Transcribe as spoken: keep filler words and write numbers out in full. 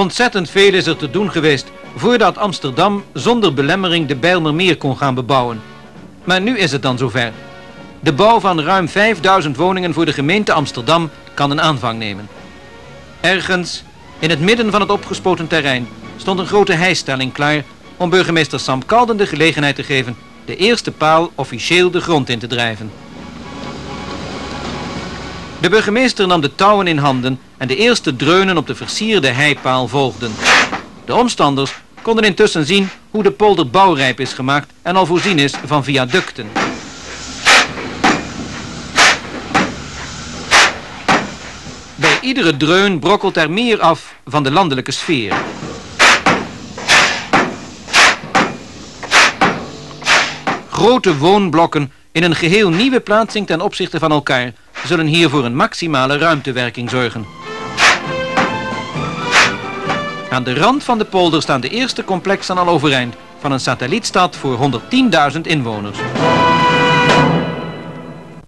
Ontzettend veel is er te doen geweest voordat Amsterdam zonder belemmering de Bijlmermeer kon gaan bebouwen. Maar nu is het dan zover. De bouw van ruim vijfduizend woningen voor de gemeente Amsterdam kan een aanvang nemen. Ergens, in het midden van het opgespoten terrein, stond een grote hijstelling klaar om burgemeester Sam Kalden de gelegenheid te geven de eerste paal officieel de grond in te drijven. De burgemeester nam de touwen in handen en de eerste dreunen op de versierde heipaal volgden. De omstanders konden intussen zien hoe de polder bouwrijp is gemaakt en al voorzien is van viaducten. Bij iedere dreun brokkelt er meer af van de landelijke sfeer. Grote woonblokken in een geheel nieuwe plaatsing ten opzichte van elkaar zullen hier voor een maximale ruimtewerking zorgen. Aan de rand van de polder staan de eerste complexen al overeind van een satellietstad voor honderdtienduizend inwoners.